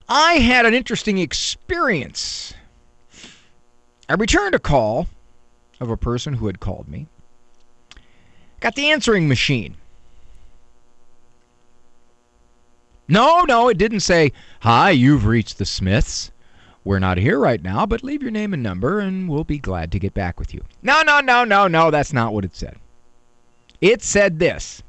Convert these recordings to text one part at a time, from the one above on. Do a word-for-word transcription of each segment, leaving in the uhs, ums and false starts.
I had an interesting experience. I returned a call of a person who had called me. Got the answering machine. No, no, it didn't say, "Hi, you've reached the Smiths. We're not here right now, but leave your name and number and we'll be glad to get back with you." No, no, no, no, no, that's not what it said. It said this.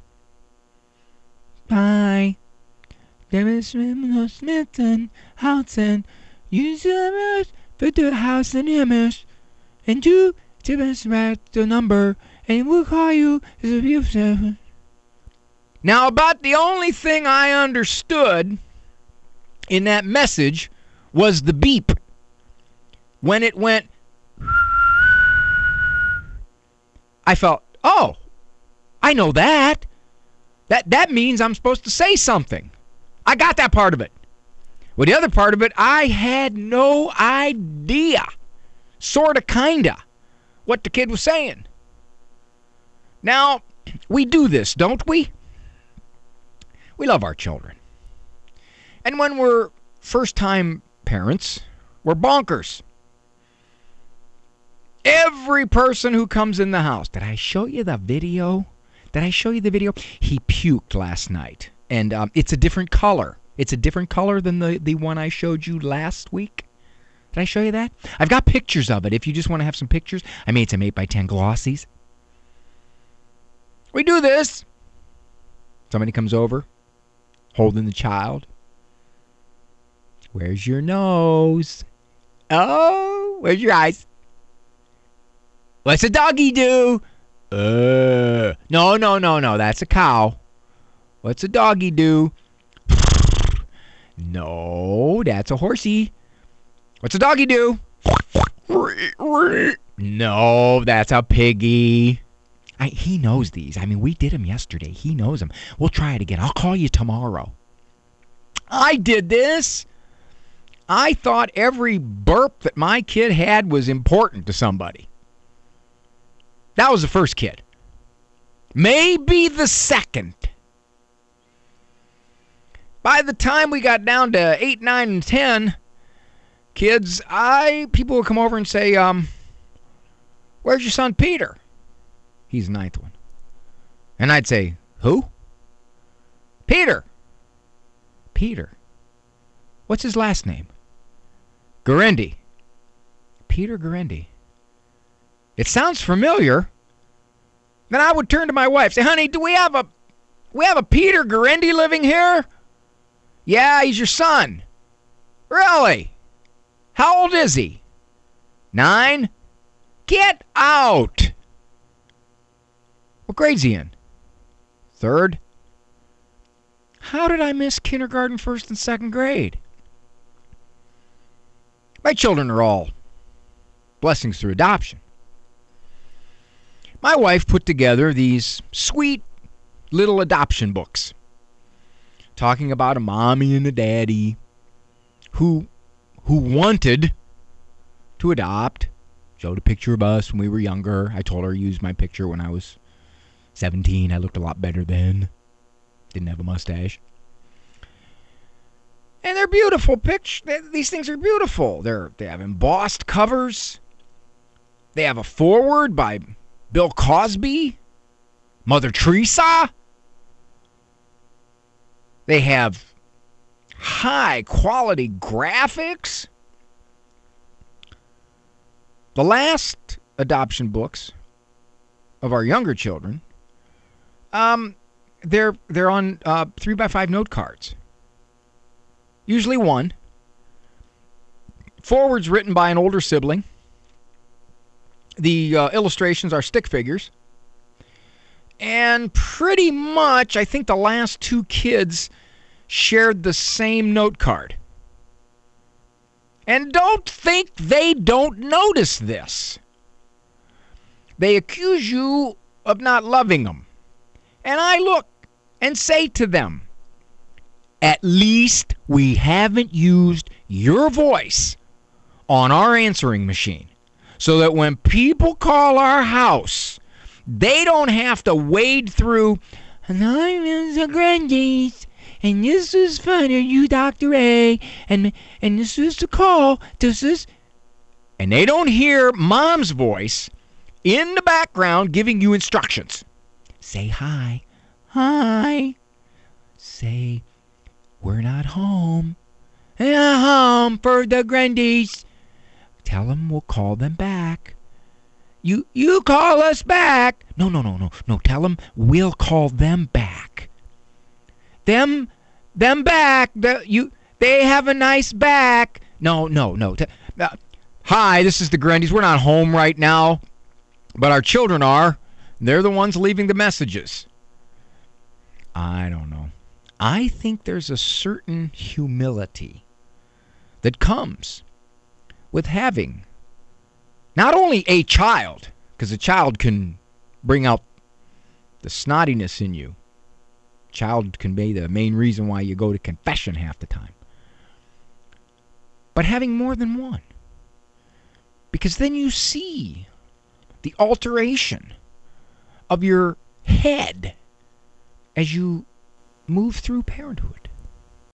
"Hi, there is Smith and Houghton. Use the for the house and image. And do to the number and we'll call you." Now, about the only thing I understood in that message was the beep. When it went, I felt, oh, I know that. That that means I'm supposed to say something. I got that part of it. Well, the other part of it, I had no idea, sort of, kind of, what the kid was saying. Now, we do this, don't we? We love our children. And when we're first-time parents, we're bonkers. Every person who comes in the house, did I show you the video? Did I show you the video? He puked last night, and um, it's a different color. It's a different color than the, the one I showed you last week. Did I show you that? I've got pictures of it if you just want to have some pictures. I made some eight by ten glossies. We do this. Somebody comes over, holding the child. Where's your nose? Oh, where's your eyes? What's a doggy do? Uh, no, no, no, no, that's a cow. What's a doggy do? No, that's a horsey. What's a doggy do? No, that's a piggy. I, he knows these. I mean, we did them yesterday. He knows them. We'll try it again. I'll call you tomorrow. I did this. I thought every burp that my kid had was important to somebody. That was the first kid. Maybe the second. By the time we got down to eight, nine, and ten kids, I people would come over and say, um, "Where's your son Peter?" He's the ninth one. And I'd say, "Who?" "Peter." "Peter. What's his last name?" "Gurendi." "Peter Gurendi. It sounds familiar." Then I would turn to my wife, say, "Honey, do we have a we have a Peter Gurendi living here?" "Yeah, he's your son." "Really? How old is he?" "Nine." "Get out." "What grade's he in?" "Third." "How did I miss kindergarten, first, and second grade?" My children are all blessings through adoption. My wife put together these sweet little adoption books talking about a mommy and a daddy who who wanted to adopt. Showed a picture of us when we were younger. I told her to use my picture when I was seventeen. I looked a lot better then. Didn't have a mustache. And they're beautiful pictures. These things are beautiful. They're they have embossed covers. They have a foreword by Bill Cosby, Mother Teresa. They have high quality graphics. The last adoption books of our younger children, um, they're they're on uh, three by five note cards. Usually one. Forwards written by an older sibling. The uh, illustrations are stick figures. And pretty much, I think the last two kids shared the same note card. And don't think they don't notice this. They accuse you of not loving them. And I look and say to them, at least we haven't used your voice on our answering machine, so that when people call our house, they don't have to wade through, and I'm in the Grandies, and this is funny, you Doctor A, and and this is the call. This is, and they don't hear mom's voice in the background giving you instructions. Say hi, hi. Say, we're not home. We're not home for the Grundys. Tell them we'll call them back. You you call us back. No, no, no, no, no. Tell them we'll call them back. Them, them back. The, you, they have a nice back. No, no, no. T- uh, hi, this is the Grundys. We're not home right now, but our children are. They're the ones leaving the messages. I don't know. I think there's a certain humility that comes with having not only a child, because a child can bring out the snottiness in you. Child can be the main reason why you go to confession half the time. But having more than one. Because then you see the alteration of your head as you move through parenthood.